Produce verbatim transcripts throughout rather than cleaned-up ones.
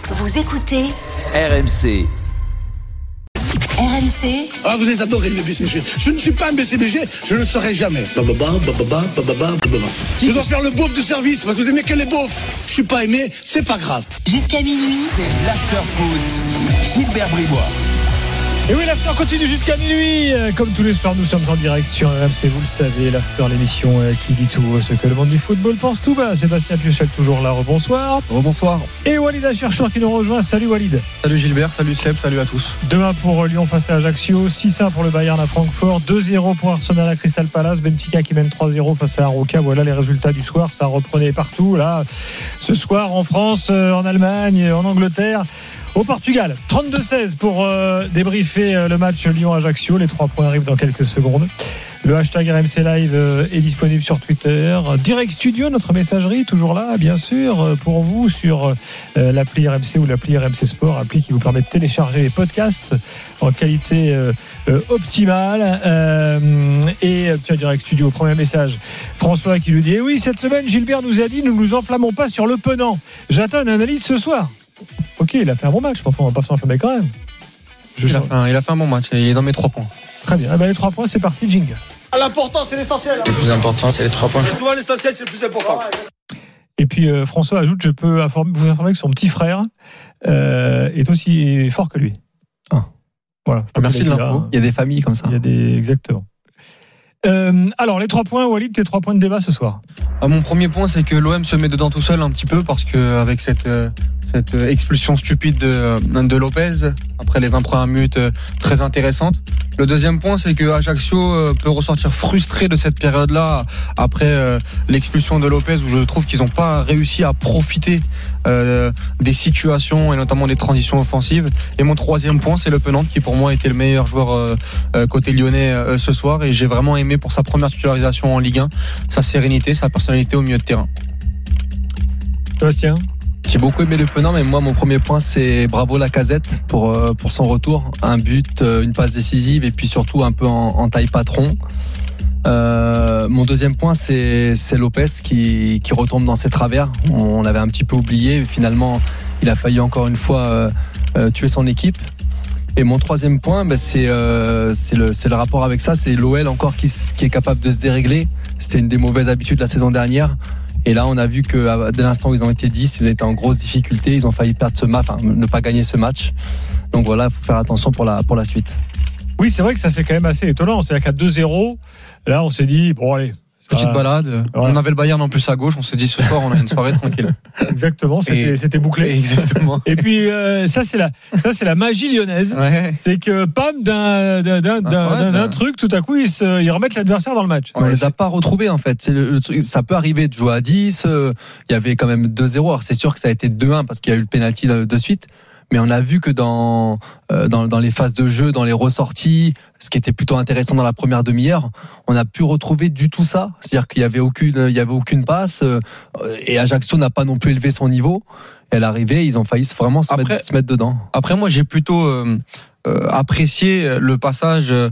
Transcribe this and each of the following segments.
Vous écoutez R M C. R M C. Ah, vous les adorez, les B C G. Je ne suis pas un B C B G, je ne le serai jamais. Bababa, bababa, bababa, bababa. Je dois faire le beauf de service, parce que vous aimez que les beaufs. Je suis pas aimé, c'est pas grave. Jusqu'à minuit. C'est l'after-foot. Gilbert Bribois. Et oui, l'after continue jusqu'à minuit. Comme tous les soirs, nous sommes en direct sur R M C, vous le savez, l'after, l'émission qui dit tout ce que le monde du football pense tout bas. Sébastien Piechel toujours là, rebonsoir. Rebonsoir. Et Walid Acharchour qui nous rejoint. Salut Walid. Salut Gilbert, salut Seb, salut à tous. deux un pour Lyon face à Ajaccio, six un pour le Bayern à Francfort, deux zéro pour Arsenal à Crystal Palace, Benfica qui mène trois zéro face à Aroca. Voilà les résultats du soir, ça reprenait partout. Là, ce soir en France, en Allemagne, en Angleterre, au Portugal. trente-deux seize pour euh, débriefer euh, le match Lyon-Ajaccio. Les trois points arrivent dans quelques secondes. Le hashtag R M C Live euh, est disponible sur Twitter. Direct Studio, notre messagerie, toujours là, bien sûr, euh, pour vous sur euh, l'appli R M C ou l'appli R M C Sport, appli qui vous permet de télécharger les podcasts en qualité euh, euh, optimale. Euh, et euh, tiens, Direct Studio, premier message. François qui lui dit eh oui, cette semaine, Gilbert nous a dit ne nous enflammons pas sur le Penant. J'attends une analyse ce soir. Ok, il a fait un bon match, mais enfin, on va pas s'enflammer quand même. Je il, a fait un, il a fait un bon match, il est dans mes trois points. Très bien, eh ben, les trois points, c'est parti, jingle. L'important, c'est l'essentiel. Le plus important, c'est les trois points. Souvent, l'essentiel, c'est le plus important. Et puis, euh, François ajoute, je peux informer, vous informer que son petit frère euh, est aussi fort que lui. Ah. Voilà. Ah, merci de l'info. Là, il y a des familles comme ça. Il y a des... Exactement. Euh, alors, les trois points, Walid, tes trois points de débat ce soir. Ah, mon premier point, c'est que l'O M se met dedans tout seul un petit peu parce qu'avec cette, euh, cette expulsion stupide de, de Lopez, après les vingt premières minutes euh, très intéressantes. Le deuxième point, c'est que Ajaccio euh, peut ressortir frustré de cette période-là après euh, l'expulsion de Lopez, où je trouve qu'ils n'ont pas réussi à profiter euh, des situations et notamment des transitions offensives. Et mon troisième point, c'est le Penant qui pour moi était le meilleur joueur euh, euh, côté lyonnais euh, ce soir, et j'ai vraiment aimé pour sa première titularisation en Ligue un sa sérénité, sa personnalité au milieu de terrain. Sébastien. J'ai beaucoup aimé le Penant, mais moi mon premier point c'est bravo Lacazette pour euh, pour son retour, un but, euh, une passe décisive et puis surtout un peu en, en taille patron. Euh, mon deuxième point c'est c'est Lopez qui qui retombe dans ses travers. On l'avait un petit peu oublié, finalement il a failli encore une fois euh, euh, tuer son équipe. Et mon troisième point, bah, c'est euh, c'est le c'est le rapport avec ça, c'est l'O L encore qui qui est capable de se dérégler. C'était une des mauvaises habitudes de la saison dernière. Et là, on a vu que dès l'instant où ils ont été dix, ils ont été en grosse difficulté. Ils ont failli perdre ce match, enfin, ne pas gagner ce match. Donc voilà, il faut faire attention pour la, pour la suite. Oui, c'est vrai que ça, c'est quand même assez étonnant. C'est-à-dire qu'à deux zéro, là, on s'est dit, bon, allez. Petite balade. Voilà. On avait le Bayern en plus à gauche. On s'est dit ce soir, on a une soirée tranquille. Exactement. C'était, et, c'était bouclé. Exactement. Et puis euh, ça, c'est la, ça, c'est la magie lyonnaise. Ouais. C'est que pam, d'un, d'un, d'un, d'un, ouais, d'un, d'un truc, tout à coup, ils, se, ils remettent l'adversaire dans le match. On les a pas retrouvés en fait. C'est le, le truc, ça peut arriver de jouer à dix. Euh, il y avait quand même deux zéro. Alors c'est sûr que ça a été deux un parce qu'il y a eu le penalty de, de suite. Mais on a vu que dans, euh, dans dans les phases de jeu, dans les ressorties, ce qui était plutôt intéressant dans la première demi-heure, on a pu retrouver du tout ça. C'est-à-dire qu'il y avait aucune, il y avait aucune passe, euh, et Ajaccio n'a pas non plus élevé son niveau. Et à l'arrivée, ils ont failli vraiment se, après, mettre, se mettre dedans. Après, moi, j'ai plutôt euh, euh, apprécié le passage euh,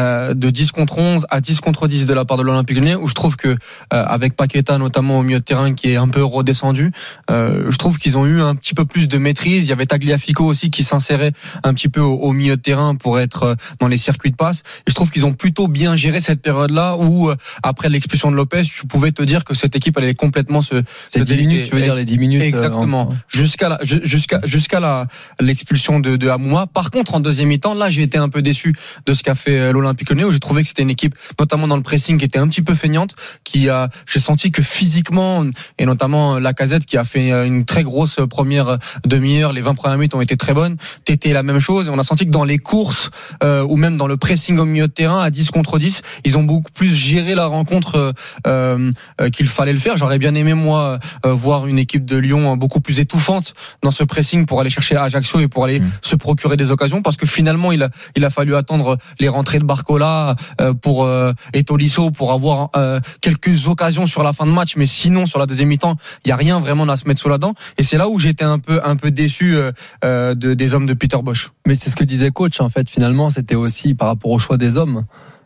de dix contre onze à dix contre dix de la part de l'Olympique Lyonnais, où je trouve que euh, avec Paqueta notamment au milieu de terrain qui est un peu redescendu, euh, je trouve qu'ils ont eu un petit peu plus de maîtrise. Il y avait Tagliafico aussi qui s'insérait un petit peu au, au milieu de terrain pour être dans les circuits de passe, et je trouve qu'ils ont plutôt bien géré cette période-là où euh, après l'expulsion de Lopez, tu pouvais te dire que cette équipe allait complètement se c'est dix minutes, tu veux dire les dix minutes exactement, euh, jusqu'à la, jusqu'à jusqu'à la l'expulsion de, de Amouma. Par contre, en deuxième mi-temps, là j'ai été un peu déçu de ce qu'a fait l'Olympique Lyonnais, où j'ai trouvé que c'était une équipe, notamment dans le pressing, qui était un petit peu feignante, qui a, j'ai senti que physiquement, et notamment Lacazette qui a fait une très grosse première demi-heure, les vingt premières minutes ont été très bonnes. Tété la même chose, et on a senti que dans les courses euh, ou même dans le pressing au milieu de terrain à dix contre dix, ils ont beaucoup plus géré la rencontre euh, euh, qu'il fallait le faire. J'aurais bien aimé moi euh, voir une équipe de Lyon beaucoup plus étouffante dans ce pressing pour aller chercher Ajaccio et pour aller mmh. se procurer des occasions, parce que finalement il a, il a fallu attendre les rentrées de Barcola euh, pour euh, et Tolisso pour avoir euh, quelques occasions sur la fin de match, mais sinon sur la deuxième mi-temps il y a rien vraiment à se mettre sous la dent, et c'est là où j'étais un peu un peu déçu euh, euh, de, des hommes de Peter Bosz. Mais c'est ce que disait coach en fait, finalement c'était aussi par rapport au choix des hommes.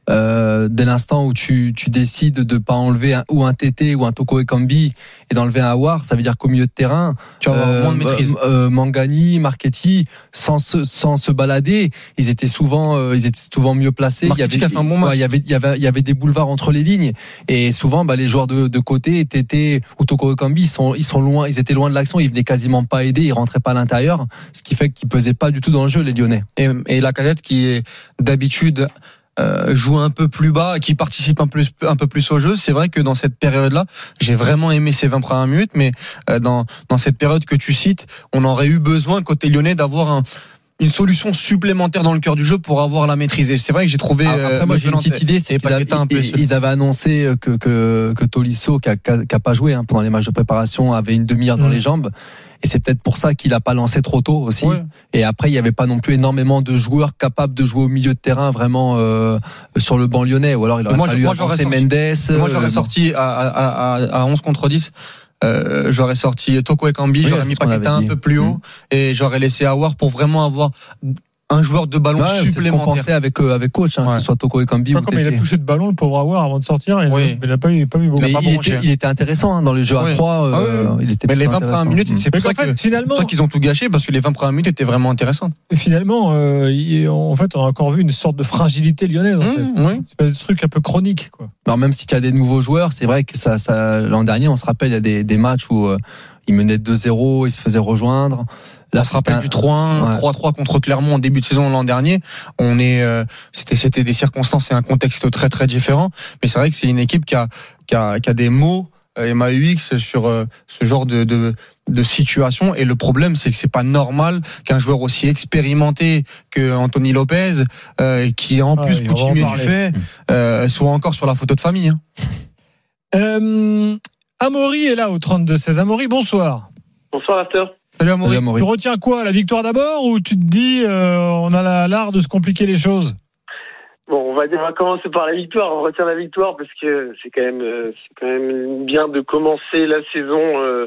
Euh, dès l'instant où tu, tu décides de pas enlever un, ou un T T ou un Toko Ekambi et d'enlever un Aouar, ça veut dire qu'au milieu de terrain, tu vas avoir euh, moins de maîtrise. Euh, Mangani, Marchetti, sans se, sans se balader, ils étaient souvent, euh, ils étaient souvent mieux placés. Marchetti Il y avait, qui a fait un bon match. ouais, il y avait, il y avait, il y avait des boulevards entre les lignes et souvent, bah, les joueurs de, de côté, T T ou Toko Ekambi, ils sont, ils sont loin, ils étaient loin de l'action, ils venaient quasiment pas aider, ils rentraient pas à l'intérieur, ce qui fait qu'ils pesaient pas du tout dans le jeu, les Lyonnais. Et, et Lacazette qui est d'habitude Euh, joue un peu plus bas, qui participe un peu, un peu plus au jeu. C'est vrai que dans cette période-là, j'ai vraiment aimé ces vingt premières minutes, mais euh, dans, dans cette période que tu cites, on aurait eu besoin, côté lyonnais, d'avoir un, une solution supplémentaire dans le cœur du jeu pour avoir la maîtrise. Et c'est vrai que j'ai trouvé. Après, euh, moi, j'ai une petite idée, c'est qu'ils avaient, un peu ils, ils avaient annoncé que, que, que Tolisso, qui a, qui a pas joué hein, pendant les matchs de préparation, avait une demi-heure dans mmh. les jambes. Et c'est peut-être pour ça qu'il a pas lancé trop tôt aussi. Ouais. Et après, il y avait pas non plus énormément de joueurs capables de jouer au milieu de terrain vraiment euh, sur le banc lyonnais. Ou alors il aurait moi, fallu moi, avancer sorti, Mendes. Moi, j'aurais euh, sorti à, à, à, à onze contre dix. Euh, j'aurais sorti Toko Ekambi, oui, j'aurais mis Paqueta un peu plus haut, mmh. et j'aurais laissé Aouar pour vraiment avoir un joueur de ballon ouais, supplémentaire. C'est ce qu'on pensait avec euh, avec coach, hein, ouais. que ce soit Toko Ekambi ou comme il a touché de ballon, le pauvre Aouar, avant de sortir, il oui. n'a pas eu, pas eu beaucoup. Mais il, il, était, il était intéressant hein, dans les jeux oui. à trois. Euh, ah, oui. Il était mais les vingt premières minutes, c'est pour ça, fait, que, finalement, ça qu'ils ont tout gâché, parce que les vingt premières minutes étaient vraiment intéressantes. Finalement, euh, il, en fait, on a encore vu une sorte de fragilité lyonnaise. En mmh, fait. oui. C'est un truc un peu chronique, quoi. Alors même si tu as des nouveaux joueurs, c'est vrai que ça, ça l'an dernier, on se rappelle, il y a des, des matchs où euh, ils menaient deux zéro, ils se faisaient rejoindre. Là, on se rappelle un... du trois un, ouais. trois trois contre Clermont en début de saison l'an dernier. On est, euh, c'était, c'était des circonstances et un contexte très très différent. Mais c'est vrai que c'est une équipe qui a, qui a, qui a des mots euh, M A U X sur euh, ce genre de, de, de situation. Et le problème, c'est que c'est pas normal qu'un joueur aussi expérimenté que Anthony Lopez, euh, qui en plus ah, coutumier du fait, euh, soit encore sur la photo de famille. Hein. Euh, Amaury est là au trente-deux seize. Amaury, bonsoir. Bonsoir, After. Salut Amaury. Salut Amaury. Tu retiens quoi, la victoire d'abord, ou tu te dis euh, on a la, l'art de se compliquer les choses? Bon, on va, dire, on va commencer par la victoire. On retient la victoire parce que c'est quand même, euh, c'est quand même bien de commencer la saison euh,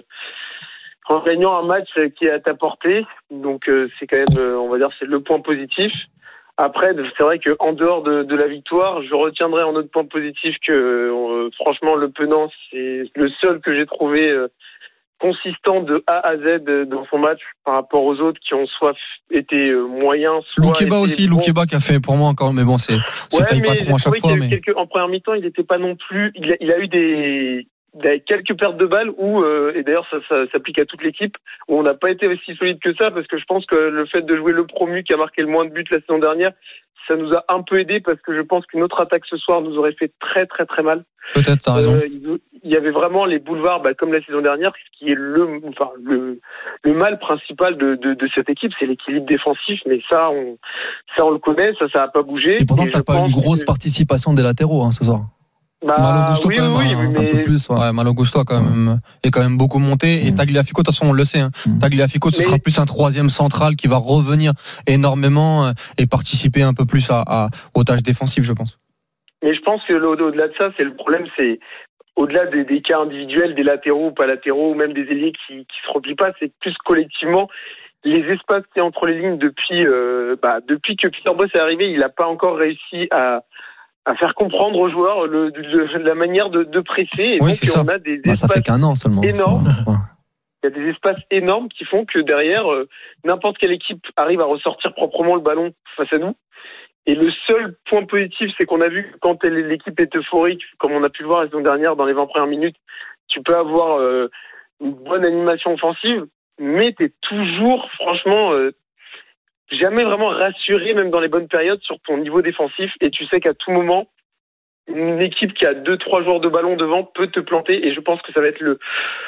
en gagnant un match qui est à ta portée. Donc euh, c'est quand même, euh, on va dire, c'est le point positif. Après, c'est vrai qu'en dehors de, de la victoire, je retiendrai en autre point positif que euh, franchement le Penant, c'est le seul que j'ai trouvé euh, consistant de A à Z dans son match par rapport aux autres qui ont soit été moyens, soit Loukeba aussi, bons. Loukeba qui a fait pour moi encore, mais bon, c'est, c'est ouais, taille pas trop à chaque fois. Mais... Quelques, en première mi-temps, il n'était pas non plus. Il a, il a eu des, des quelques pertes de balles où, euh, et d'ailleurs ça, ça s'applique à toute l'équipe, où on n'a pas été aussi solide que ça parce que je pense que le fait de jouer le promu qui a marqué le moins de buts la saison dernière, ça nous a un peu aidé parce que je pense qu'une autre attaque ce soir nous aurait fait très très très mal. Peut-être, t'as raison. Euh, il y avait vraiment les boulevards, bah, comme la saison dernière, ce qui est le, enfin, le, le mal principal de, de, de cette équipe, c'est l'équilibre défensif. Mais ça, on, ça, on le connaît, ça, ça n'a pas bougé. Et pourtant, tu n'as pas une grosse que... participation des latéraux hein, ce soir. Bah, Malo Gusto oui, quand même, oui, un, oui, mais... un peu plus. Ouais, ouais Malo Gusto quand même est quand même beaucoup monté. Mmh. Et Tagliafico, de toute façon, on le sait. Hein. Mmh. Tagliafico, ce mais... sera plus un troisième central qui va revenir énormément et participer un peu plus à, à aux tâches défensives, je pense. Mais je pense que au-delà de ça, c'est le problème, c'est au-delà des, des cas individuels, des latéraux ou pas latéraux, ou même des ailiers qui qui se replient pas, c'est plus collectivement les espaces qui sont entre les lignes depuis euh, bah, depuis que Peter Bosz est arrivé, il n'a pas encore réussi à à faire comprendre aux joueurs le, de, de la manière de, de presser. Et oui, donc, c'est ça. on a des bah, espaces ça fait qu'un an seulement, énormes. Il y a des espaces énormes qui font que derrière, euh, n'importe quelle équipe arrive à ressortir proprement le ballon face à nous. Et le seul point positif, c'est qu'on a vu que quand l'équipe est euphorique, comme on a pu le voir la saison dernière dans les vingt premières minutes, tu peux avoir euh, une bonne animation offensive, mais tu es toujours, franchement... Euh, jamais vraiment rassuré, même dans les bonnes périodes, sur ton niveau défensif. Et tu sais qu'à tout moment, une équipe qui a deux, trois joueurs de ballon devant peut te planter. Et je pense que ça va être le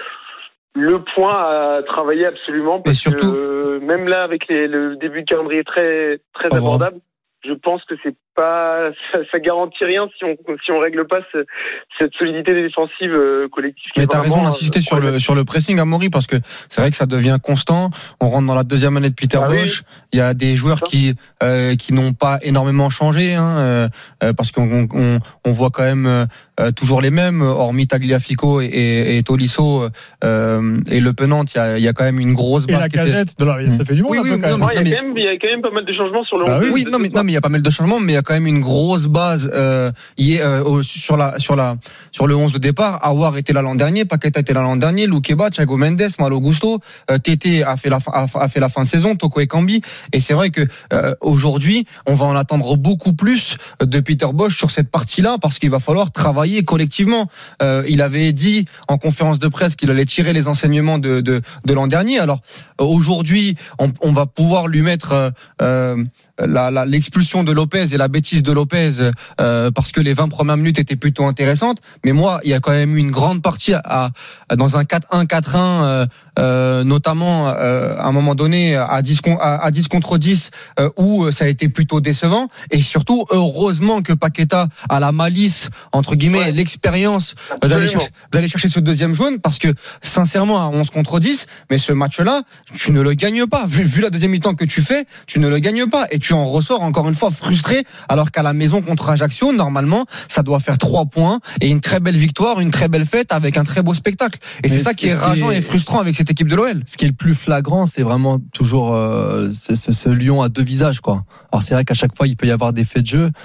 le point à travailler absolument. Parce et surtout, que euh, même là, avec les, le début de calendrier très très abordable, je pense que c'est pas ça, ça garantit rien si on si on règle pas ce, cette solidité défensive euh, collective. Mais t'as raison d'insister euh, sur le sur le pressing, Amaury, parce que c'est vrai que ça devient constant. On rentre dans la deuxième année de Peter ah, Bosz. Oui. Il y a des joueurs qui euh, qui n'ont pas énormément changé, hein, euh, parce qu'on on, on voit quand même euh, toujours les mêmes, hormis Tagliafico et, et, et Tolisso euh, et Le Penant. Il y a il y a quand même une grosse base. Et la Casette, était... ça fait du monde. Oui, oui, il y a quand même il y a quand même pas mal de changements sur le. Bah oui, oui, non mais non mais il y a pas mal de changements, mais il y a quand même une grosse base euh, hier, euh, sur la sur la sur le onze de départ. Aouar était là l'an dernier, Paqueta était là l'an dernier, Loukeba, Thiago Mendes, Malo Gusto, euh, Tété a fait la fin, a, a fait la fin de saison, Toko Ekambi. Et c'est vrai que euh, aujourd'hui, on va en attendre beaucoup plus de Peter Bosz sur cette partie-là, parce qu'il va falloir travailler collectivement. Euh, il avait dit en conférence de presse qu'il allait tirer les enseignements de de, de l'an dernier. Alors euh, aujourd'hui, on, on va pouvoir lui mettre euh, euh, La, la, l'expulsion de Lopez et la bêtise de Lopez euh, parce que les vingt premières minutes étaient plutôt intéressantes, mais moi il y a quand même eu une grande partie à, à dans un quatre un quatre un euh, euh, notamment euh, à un moment donné à dix, à, à dix contre dix euh, où ça a été plutôt décevant, et surtout heureusement que Paqueta a la malice entre guillemets ouais. l'expérience euh, d'aller chercher, d'aller chercher ce deuxième jaune, parce que sincèrement à onze contre dix, mais ce match là tu ne le gagnes pas, vu, vu la deuxième mi-temps que tu fais, tu ne le gagnes pas, et tu en ressors encore une fois frustré, alors qu'à la maison contre Ajaccio, normalement, ça doit faire trois points et une très belle victoire, une très belle fête avec un très beau spectacle. Et Mais c'est ça qui est rageant et frustrant avec cette équipe de l'O L. Ce qui est le plus flagrant, c'est vraiment toujours euh, ce, ce, ce lion à deux visages, quoi. Alors c'est vrai qu'à chaque fois, il peut y avoir des faits de jeu.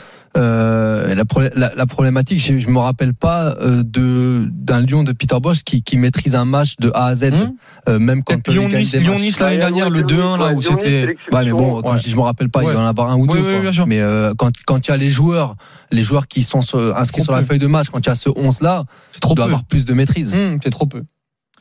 Euh, la, la, la problématique, je, je me rappelle pas euh, de d'un Lyon de Peter Bosz qui, qui maîtrise un match de A à Z, mmh. euh, même quand Lyon-Nice, Lyon-Nice l'année dernière, le deux un là où c'était. Ouais, mais bon, quand ouais. je dis je me rappelle pas, ouais. il doit en avoir un ou oui, deux. Oui, quoi. bien sûr. Mais euh, quand quand il y a les joueurs, les joueurs qui sont sur, inscrits sur peu. la feuille de match, quand il y a ce onze là, c'est trop il doit peu. avoir plus de maîtrise. Mmh, c'est trop peu.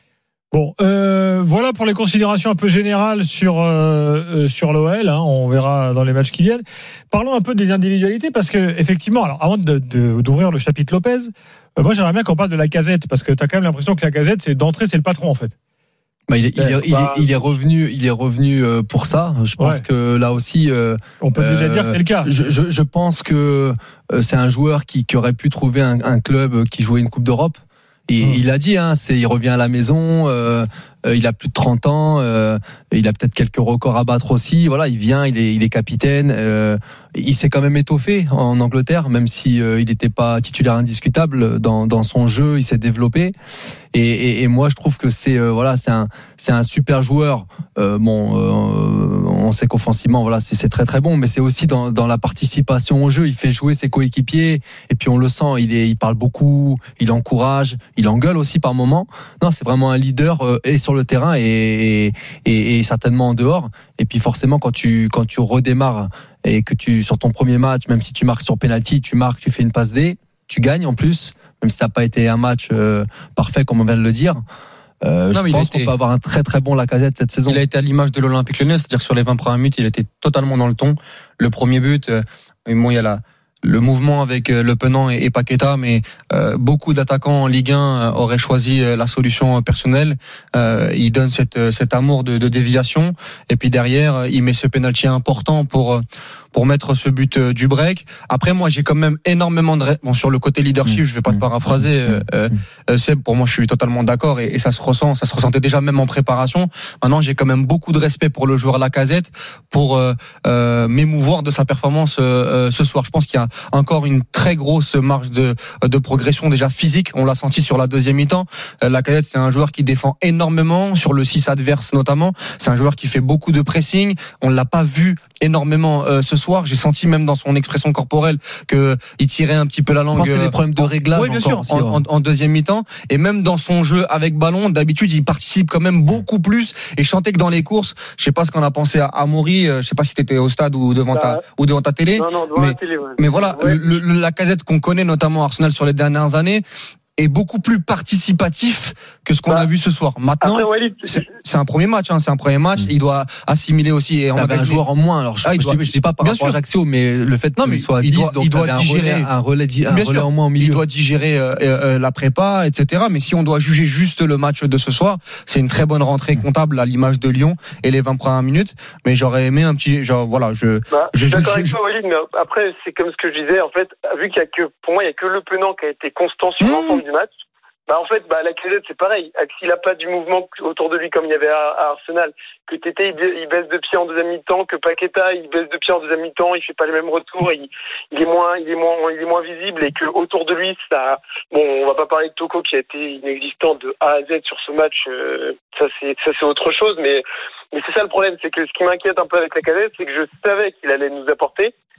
Bon, euh, voilà pour les considérations un peu générales sur euh, sur l'O L. Hein, on verra dans les matchs qui viennent. Parlons un peu des individualités, parce que effectivement, alors avant de, de, d'ouvrir le chapitre Lopez, euh, moi j'aimerais bien qu'on parle de Lacazette, parce que t'as quand même l'impression que Lacazette, c'est d'entrée, c'est le patron en fait. Bah, il, est, il, est, il, est, il est revenu, il est revenu pour ça. Je pense ouais. que là aussi, euh, on peut déjà euh, dire que c'est le cas. Je, je, je pense que c'est un joueur qui, qui aurait pu trouver un, un club qui jouait une Coupe d'Europe. Et mmh. il a dit, hein, c'est, il revient à la maison, euh, euh, il a plus de trente ans, euh, il a peut-être quelques records à battre aussi. Voilà, il vient, il est, il est capitaine. Euh, il s'est quand même étoffé en Angleterre, même si euh, il n'était pas titulaire indiscutable dans, dans son jeu, il s'est développé. Et, et, et moi, je trouve que c'est, euh, voilà, c'est un, c'est un super joueur. Euh, bon, euh, on sait qu'offensivement, voilà, c'est, c'est très très bon, mais c'est aussi dans, dans la participation au jeu. Il fait jouer ses coéquipiers, et puis on le sent. Il est, il parle beaucoup, il encourage. Il engueule aussi par moments. Non, c'est vraiment un leader euh, et sur le terrain et, et, et certainement en dehors. Et puis forcément, quand tu quand tu redémarres et que tu sur ton premier match, même si tu marques sur penalty, tu marques, tu fais une passe D, tu gagnes en plus, même si ça n'a pas été un match euh, parfait comme on vient de le dire. Euh, non, je pense été... qu'on peut avoir un très très bon Lacazette cette saison. Il a été à l'image de l'Olympique Lyonnais, c'est-à-dire que sur les vingt premières minutes, il était totalement dans le ton. Le premier but, euh, bon, il y a la le mouvement avec Le Penant et Paqueta, mais euh, beaucoup d'attaquants en Ligue un auraient choisi la solution personnelle. Euh, il donne cette, cet amour de, de déviation, et puis derrière, il met ce pénalty important pour pour mettre ce but du break. Après, moi, j'ai quand même énormément de... Bon, sur le côté leadership, mmh. je vais pas te paraphraser, euh, euh, Seb, pour moi, je suis totalement d'accord, et, et ça se ressent, ça se ressentait déjà même en préparation. Maintenant, j'ai quand même beaucoup de respect pour le joueur Lacazette, pour euh, euh, m'émouvoir de sa performance euh, ce soir. Je pense qu'il y a encore une très grosse marge de, de progression déjà physique. On l'a senti sur la deuxième mi-temps. Euh, Lacazette, c'est un joueur qui défend énormément, sur le six adverse notamment. C'est un joueur qui fait beaucoup de pressing. On l'a pas vu énormément euh, ce soir. J'ai senti même dans son expression corporelle que il tirait un petit peu la langue. Je pense que c'est des problèmes de réglage. Oui, bien sûr, aussi, en, en, en deuxième mi-temps. Et même dans son jeu avec ballon, d'habitude, il participe quand même beaucoup plus. Et je sentais que dans les courses, je sais pas ce qu'on a pensé à Amaury. Je sais pas si t'étais au stade ou devant bah, ta ou devant ta télé. Non, non, devant mais, la télé. Ouais. Mais voilà, ouais. le, le Lacazette qu'on connaît notamment à Arsenal sur les dernières années est beaucoup plus participatif que ce qu'on bah, a vu ce soir. Maintenant, après, Walid, c'est, c'est un premier match, hein, c'est un premier match. Mmh. Il doit assimiler aussi. Et on avait un joueur en moins. Alors je, ah, je, doit, dis, je dis pas par rapport à Ajaccio, mais le fait non, qu'il soit à dix, doit, donc il doit digérer un relais, un relais, un relais en moins au milieu. Il doit digérer euh, euh, la prépa, et cetera. Mais si on doit juger juste le match de ce soir, c'est une très bonne rentrée comptable à l'image de Lyon et les vingt premières minutes. Mais j'aurais aimé un petit, genre voilà, je. Bah, je suis d'accord avec toi, Walid, mais après c'est comme ce que je disais. En fait, vu qu'il y a que, pour moi, il y a que Le Penant qui a été constant sur mmh. l'ensemble du match. Bah en fait, bah Lacazette c'est pareil. S'il a pas du mouvement autour de lui comme il y avait à, à Arsenal, que Tété il, il baisse de pied en deuxième mi-temps, que Paqueta il baisse de pied en deuxième mi-temps, il fait pas les mêmes retours, il, il est moins, il est moins, il est moins visible, et que autour de lui ça, bon, on va pas parler de Toko qui a été inexistant de A à Z sur ce match, euh, ça c'est, ça c'est autre chose, mais, mais c'est ça le problème, c'est que ce qui m'inquiète un peu avec Lacazette, c'est que je savais qu'il allait nous apporter.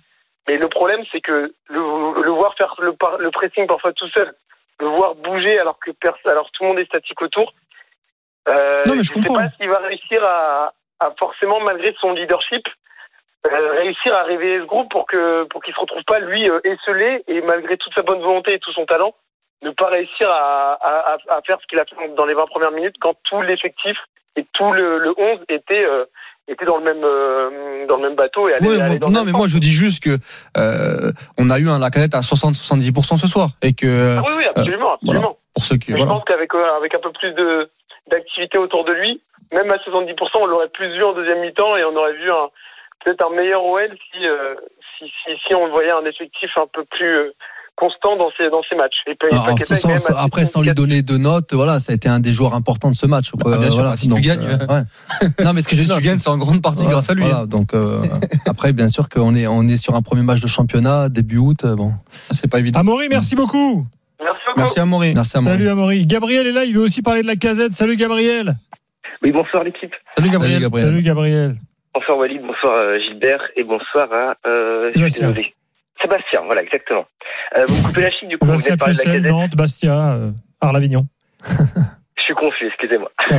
Mais le problème, c'est que le, le voir faire le, le pressing parfois tout seul, le voir bouger alors que personne, alors tout le monde est statique autour. Euh, non, mais je, je comprends. sais pas s'il va réussir à, à forcément, malgré son leadership, euh, réussir à réveiller ce groupe pour que pour qu'il se retrouve pas lui euh, esselé et malgré toute sa bonne volonté et tout son talent, ne pas réussir à, à, à faire ce qu'il a fait dans les vingt premières minutes quand tout l'effectif et tout le, le onze était euh, était dans le même euh, dans le même bateau et allait, ouais, allait dans non le mais même moi je dis juste que euh, on a eu un Lacazette à soixante à soixante-dix pour cent ce soir et que ah oui oui absolument euh, absolument voilà, pour ceux qui mais voilà. je pense qu'avec euh, avec un peu plus de d'activité autour de lui, même à soixante-dix pour cent on l'aurait plus vu en deuxième mi-temps et on aurait vu un peut-être un meilleur O L si euh, si, si si on voyait un effectif un peu plus euh, constant dans ces dans ces matchs. Et puis, alors, en ce sens, après, sans lui donner de notes, voilà, ça a été un des joueurs importants de ce match. Ah, bien sûr, voilà, si donc, tu gagnes. Euh, ouais. Non, mais ce que je si dis, tu gagnes, c'est en grande partie voilà, grâce à lui. Voilà, donc euh, après, bien sûr qu'on est on est sur un premier match de championnat début août. Bon, c'est pas évident. Amaury, merci beaucoup. Merci beaucoup. Merci Amaury. Merci Amaury. Salut Amaury. Gabriel est là, il veut aussi parler de la Casette. Salut Gabriel. Oui, bonsoir l'équipe. Salut Gabriel. Salut Gabriel. Salut Gabriel. Bonsoir Walid, bonsoir euh, Gilbert et bonsoir à euh, Sébastien. désolé. Sébastien, voilà, exactement. Euh, vous me coupez la chic, du coup, vous venez Sébastien de parler de la Pucelle, Casette. Nantes, Bastia, euh, Arles-Avignon. Je suis confus, excusez-moi. Ah.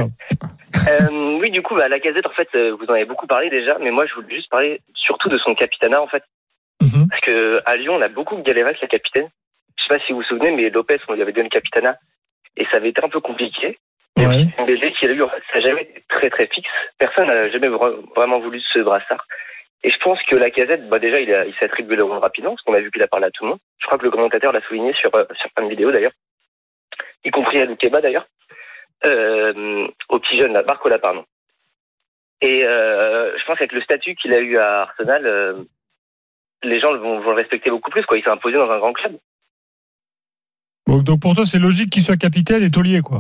euh, oui, du coup, bah, la Casette, en fait, euh, vous en avez beaucoup parlé déjà, mais moi, je voulais juste parler surtout de son capitanat, en fait. Mm-hmm. Parce que à Lyon, on a beaucoup galéré avec la capitaine. Je sais pas si vous vous souvenez, mais Lopez, on lui avait donné le capitanat et ça avait été un peu compliqué. Et Ouais. M B D qu'il a eu, en fait, ça n'a jamais été très très fixe. Personne n'a jamais vra- vraiment voulu ce brassard. Et je pense que la Casette, bah déjà, il, a, il s'est attribué le rôle rapidement, parce qu'on a vu qu'il a parlé à tout le monde. Je crois que le commentateur l'a souligné sur, euh, sur plein de vidéos d'ailleurs, y compris à Loukeba d'ailleurs, euh, au petit jeune, là, Barcola, pardon. Et euh, je pense qu'avec le statut qu'il a eu à Arsenal, euh, les gens vont, vont le respecter beaucoup plus, quoi. Il s'est imposé dans un grand club. Donc, donc pour toi, c'est logique qu'il soit capitaine et taulier, quoi.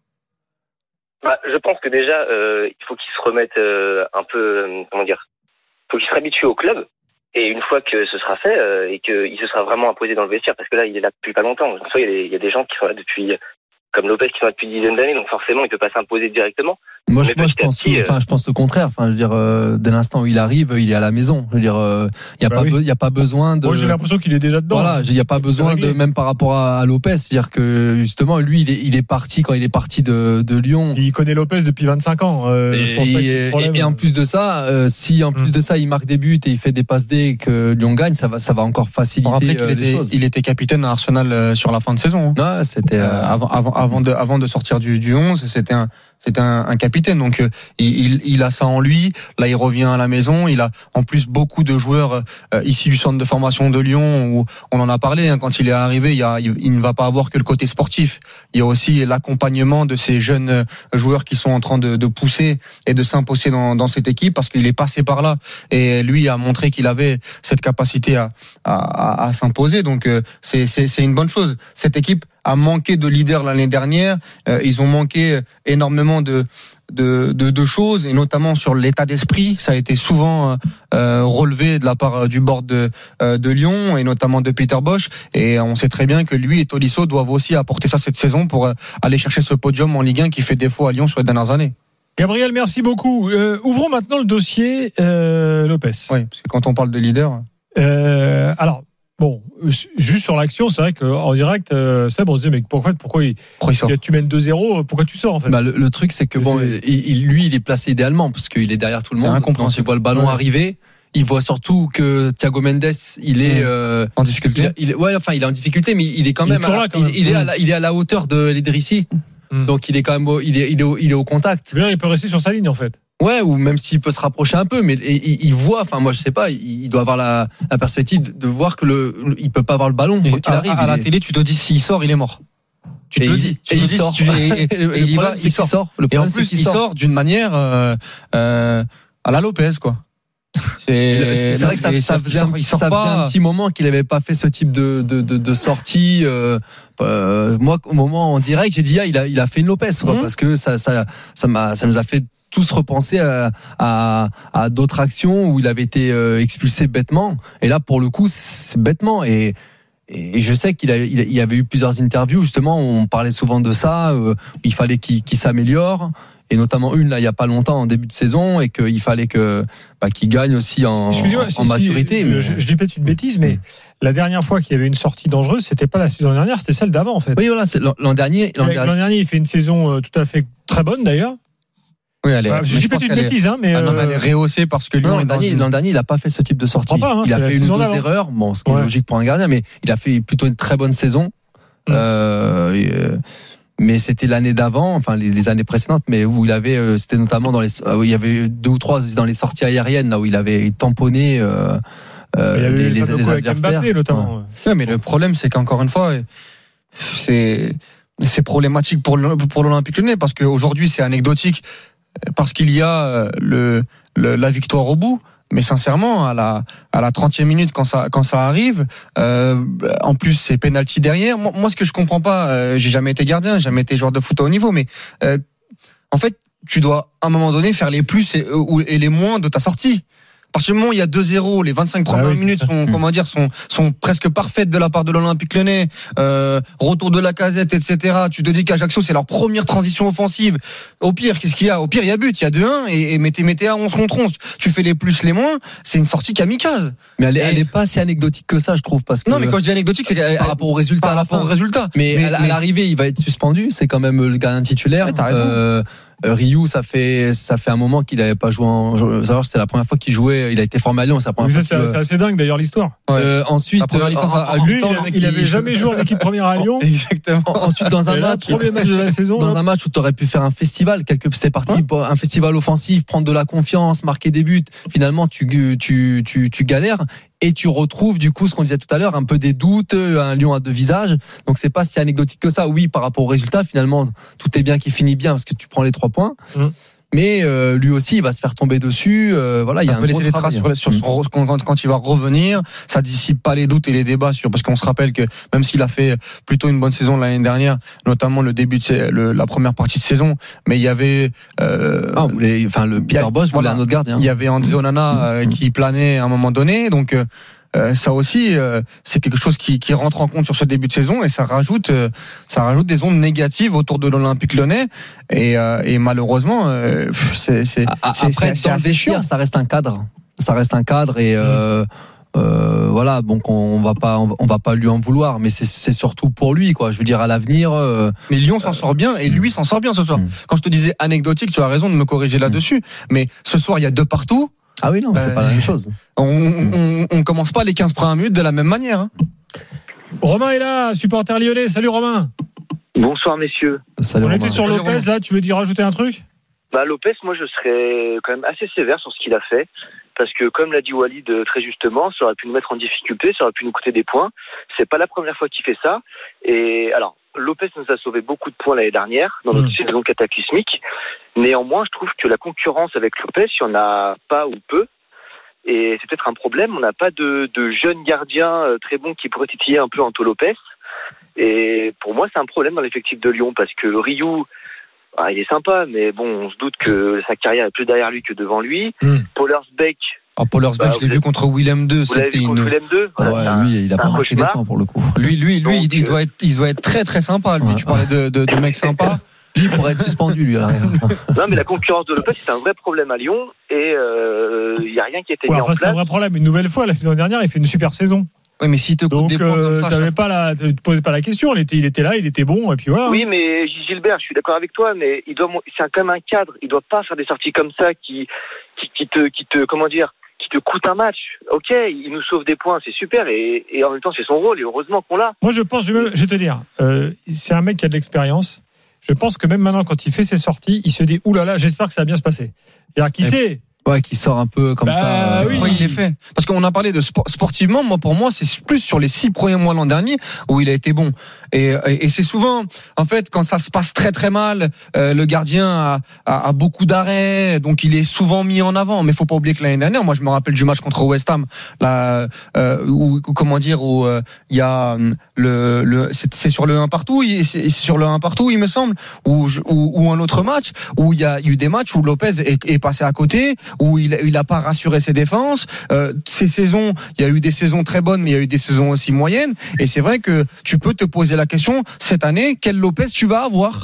Bah, je pense que déjà, euh, il faut qu'il se remette euh, un peu, euh, comment dire, il faut qu'il se réhabitue au club. Et une fois que ce sera fait, euh, et qu'il se sera vraiment imposé dans le vestiaire, parce que là, il est là depuis pas longtemps. En soi, il y a des, il y a des gens qui sont là depuis, comme Lopez, qui sont là depuis une dizaine d'années, donc forcément, il peut pas s'imposer directement. Moi, je, Mais moi, je petit à pense, petit, euh, enfin, je pense le contraire. Enfin, je veux dire, euh, dès l'instant où il arrive, il est à la maison. Je veux dire, il euh, y a Bah pas, oui. be- y a pas besoin de. Moi, j'ai l'impression qu'il est déjà dedans. Voilà, il n'y a pas C'est besoin réglé. de, même par rapport à, à Lopez, c'est-à-dire que justement, lui, il est, il est parti quand il est parti de, de Lyon. Il connaît Lopez depuis vingt-cinq ans. Euh, Et, je pense pas qu'il y ait de et- problème. et en plus de ça, euh, si en plus Mm. de ça, il marque des buts et il fait des passes D et que Lyon gagne, ça va, ça va encore Pour faciliter rappeler qu'il euh, les était, choses. il était capitaine à Arsenal euh, sur la fin de saison. hein. Ouais, c'était. Euh, euh, avant, avant, avant de, avant de sortir du, du onze, c'était un, c'était un, un capitaine. Donc, euh, il, il, il a ça en lui. Là, il revient à la maison. Il a en plus beaucoup de joueurs euh, ici du centre de formation de Lyon où on en a parlé. Hein, quand il est arrivé, il, y a, il, il ne va pas avoir que le côté sportif. Il y a aussi l'accompagnement de ces jeunes joueurs qui sont en train de, de pousser et de s'imposer dans, dans cette équipe parce qu'il est passé par là et lui a montré qu'il avait cette capacité à, à, à, à s'imposer. Donc, euh, c'est, c'est, c'est une bonne chose. Cette équipe a manqué de leader l'année dernière. Euh, ils ont manqué énormément de, de, de, de choses, et notamment sur l'état d'esprit. Ça a été souvent euh, relevé de la part du board de, euh, de Lyon, et notamment de Peter Bosz. Et on sait très bien que lui et Tolisso doivent aussi apporter ça cette saison pour euh, aller chercher ce podium en Ligue un qui fait défaut à Lyon sur les dernières années. Gabriel, merci beaucoup. Euh, ouvrons maintenant le dossier euh, Lopez. Oui, parce que quand on parle de leader... Euh, alors, bon, juste sur l'action, c'est vrai qu'en direct, euh, Seb, on se dit, mais pourquoi, pourquoi, il, Pourquoi il sort ? tu mènes deux zéro, pourquoi tu sors en fait? Bah, le, le truc, c'est que bon, C'est- il, il- lui, il est placé idéalement parce qu'il est derrière tout le C'est monde. incompréhensible. Donc, il voit le ballon Ouais. arriver. Il voit surtout que Thiago Mendes, il est, Ouais. euh, En il, difficulté ? il est- ouais, enfin, il est en difficulté, mais il est quand Il est même, toujours à, là, quand il, même. il est à Mm. la, il est à la hauteur de l'Idrissi. Mm. Donc, il est quand même, au, il est, il est, au, il est au contact. C'est-à-dire, il peut rester sur sa ligne en fait. Ouais, ou même s'il peut se rapprocher un peu, mais et- il, il voit, enfin, moi, je sais pas, il, il doit avoir la, la perspective de, de voir que le, le- il peut pas avoir le ballon Et quoi qu'il à, arrive. à il la est- télé, tu te dis s'il sort, il est mort. Tu te et le il- dis. Tu et te il dis, sort. tu- et- et- Le et il y problème, va, c'est il qu'il sort. sort. Le Et en problème, c'est plus, qu'il il sort d'une manière euh, euh, à la Lopez, quoi. C'est, C'est vrai que ça, et ça faisait, sort- un, il sort ça faisait pas. un petit moment qu'il n'avait pas fait ce type de, de, de, de sortie. Euh, euh, moi, au moment en direct, j'ai dit ah, il a, il a fait une Lopez, quoi, Mmh. parce que ça, ça, ça m'a, ça nous a fait tous repenser à, à, à d'autres actions où il avait été euh, expulsé bêtement. Et là, pour le coup, c'est bêtement. Et, et je sais qu'il a, il a- il y avait eu plusieurs interviews justement où on parlait souvent de ça. Euh, il fallait qu'il, qu'il s'améliore. et notamment une là il y a pas longtemps en début de saison, et qu'il fallait que bah, qu'il gagne aussi en, en si, maturité. Si, mais... je, je dis peut-être une bêtise, mais la dernière fois qu'il y avait une sortie dangereuse, c'était pas la saison dernière, c'était celle d'avant en fait. Oui, voilà, c'est l'an, l'an dernier. L'an, l'an dernier, il fait une saison tout à fait très bonne d'ailleurs. Oui, elle est, bah, je dis peut-être une bêtise, hein, mais. Ah, non, mais elle est rehaussée parce que Lyon non, est l'an, dans dernier, une... l'an dernier, il n'a pas fait ce type de sortie. Pas, hein, il a fait une ou deux d'avant. erreurs, bon, ce qui ouais. est logique pour un gardien, mais il a fait plutôt une très bonne saison. Mmh. Euh, et, euh, mais c'était l'année d'avant, enfin les, les années précédentes, mais où il avait, euh, c'était notamment dans les, où il y avait deux ou trois dans les sorties aériennes, là où il avait tamponné. Euh, Euh, il y avait les, les, les adversaires. Mbappé, notamment. Ouais. Ouais, mais le problème, c'est qu'encore une fois, c'est c'est problématique pour pour l'Olympique Lyonnais parce qu'aujourd'hui, c'est anecdotique parce qu'il y a le, le la victoire au bout. Mais sincèrement, à la à la trentième minute, quand ça quand ça arrive, euh, en plus c'est penalty derrière. Moi, moi, ce que je comprends pas, euh, j'ai jamais été gardien, j'ai jamais été joueur de foot à haut niveau, mais euh, en fait, tu dois à un moment donné faire les plus et, et les moins de ta sortie. À partir du moment où il y a deux zéro, les vingt-cinq premières ah oui, minutes sont, comment dire, sont, sont presque parfaites de la part de l'Olympique Lyonnais. Euh, retour de Lacazette, et cetera. Tu te dis qu'Ajaccio, c'est leur première transition offensive. Au pire, qu'est-ce qu'il y a? Au pire, il y a but, il y a deux un et, et mettez, mettez à onze contre onze. Tu fais les plus, les moins. C'est une sortie kamikaze. Mais elle, et... elle est pas si anecdotique que ça, je trouve, parce que. Non, mais quand je dis anecdotique, c'est qu'elle, par rapport au résultat, par rapport au résultat. Mais, mais à, mais à l'arrivée, il va être suspendu. C'est quand même le gardien titulaire. Ouais, t'as raison. Euh, Ryu, ça fait ça fait un moment qu'il n'avait pas joué. En, savoir, c'est la première fois qu'il jouait. Il a été formé à Lyon. C'est, la première fois c'est, c'est, c'est assez dingue d'ailleurs l'histoire. Ouais. Euh, ensuite, la première licence à, à lui, il, il avait jamais joué en équipe première à Lyon. Exactement. Ensuite, dans un match, premier match de la saison, dans là. un match où tu aurais pu faire un festival, quelque c'était parti, ouais. un festival offensif, prendre de la confiance, marquer des buts. Finalement, tu tu tu tu galères. Et tu retrouves du coup ce qu'on disait tout à l'heure, un peu des doutes, un lion à deux visages. Donc c'est pas si anecdotique que ça. Oui, par rapport au résultat, finalement, tout est bien qui finit bien parce que tu prends les trois points. Mmh. Mais euh, lui aussi, il va se faire tomber dessus. Euh, voilà, il y a un peut laisser gros des traces sur, sur son, mmh. quand, quand il va revenir. Ça dissipe pas les doutes et les débats sur, parce qu'on se rappelle que même s'il a fait plutôt une bonne saison l'année dernière, notamment le début de le, la première partie de saison, mais il y avait, euh, ah, vous voulez, enfin le Peter Bosz voulait voilà, un autre gardien. Il y avait André Onana euh, mmh. qui planait à un moment donné, donc. Euh, Euh, ça aussi, euh, c'est quelque chose qui, qui rentre en compte sur ce début de saison et ça rajoute, euh, ça rajoute des ondes négatives autour de l'Olympique Lyonnais et, euh, et malheureusement, euh, c'est, c'est, à, c'est, après, c'est, dans c'est le vestiaire, ça reste un cadre, ça reste un cadre et euh, mmh. euh, voilà, donc on va pas, on va pas lui en vouloir, mais c'est, c'est surtout pour lui, quoi. Je veux dire à l'avenir. Euh, mais Lyon s'en sort bien et lui s'en sort bien ce soir. Mmh. Quand je te disais anecdotique, tu as raison de me corriger là-dessus, mmh. mais ce soir il y a deux partout. Ah oui, non, c'est euh, pas la même chose. On, on, on commence pas les quinze premières minutes de la même manière. Hein. Romain est là, supporter lyonnais. Salut Romain. Bonsoir messieurs. Salut, on Romain. était sur Salut, Lopez, Romain. là, tu veux dire rajouter un truc? Bah Lopez, moi je serais quand même assez sévère sur ce qu'il a fait. Parce que comme l'a dit Walid très justement, ça aurait pu nous mettre en difficulté, ça aurait pu nous coûter des points. C'est pas la première fois qu'il fait ça. Et alors, Lopez nous a sauvé beaucoup de points l'année dernière dans notre mmh. saison cataclysmique. Néanmoins, je trouve que la concurrence avec Lopez, il y en a pas ou peu. Et c'est peut-être un problème. On n'a pas de, de jeunes gardiens très bons qui pourraient titiller un peu Anto Lopez. Et pour moi, c'est un problème dans l'effectif de Lyon parce que Ryu, ah, il est sympa, mais bon, on se doute que sa carrière est plus derrière lui que devant lui. Mm. Pollersbeck. Ah, Pollersbeck, bah, je l'ai vu contre Willem deux. Vous l'avez vu contre une... Willem deux. Ah ouais, un, lui, il a pas marqué des points pour le coup. Lui, lui, lui, Donc, il, il doit être, il doit être très, très sympa. Lui, ouais, tu parlais de, de, de mec sympa. Lui, il pourrait être suspendu, lui. Non, mais la concurrence de Lopez, c'est un vrai problème à Lyon et il euh, y a rien qui a été ouais, mis enfin, en c'est place. un vrai problème. Une nouvelle fois, la saison dernière, il fait une super saison. Oui, mais si te coûte des points euh, comme ça, t'avais pas la, tu te posais pas la question. Il était, il était là, il était bon, et puis voilà. Oui, mais Gilbert, je suis d'accord avec toi, mais il doit, c'est quand même un cadre. Il doit pas faire des sorties comme ça qui, qui, qui te, qui te, comment dire, qui te coûte un match. Ok, il nous sauve des points, c'est super, et, et en même temps, c'est son rôle, et heureusement qu'on l'a. Moi, je pense, je vais, je vais te dire, euh, c'est un mec qui a de l'expérience. Je pense que même maintenant, quand il fait ses sorties, il se dit, oulala, j'espère que ça va bien se passer. C'est-à-dire qu'il et... sait. Ouais, qui sort un peu comme bah, ça. Oui. Pourquoi il l'est fait? Parce qu'on a parlé de sport, sportivement. Moi, pour moi, c'est plus sur les six premiers mois l'an dernier où il a été bon. Et, et, et c'est souvent, en fait, quand ça se passe très très mal, euh, le gardien a, a, a beaucoup d'arrêts, donc il est souvent mis en avant. Mais faut pas oublier que l'année dernière, moi, je me rappelle du match contre West Ham, là, euh, où, comment dire, où il euh, y a le, le, c'est, c'est sur le un partout, c'est sur le un partout, il me semble, ou ou, ou un autre match où il y a eu des matchs où Lopez est, est passé à côté. Où il il a pas rassuré ses défenses. Euh, ces saisons, il y a eu des saisons très bonnes, mais il y a eu des saisons aussi moyennes. Et c'est vrai que tu peux te poser la question cette année, quel Lopez tu vas avoir?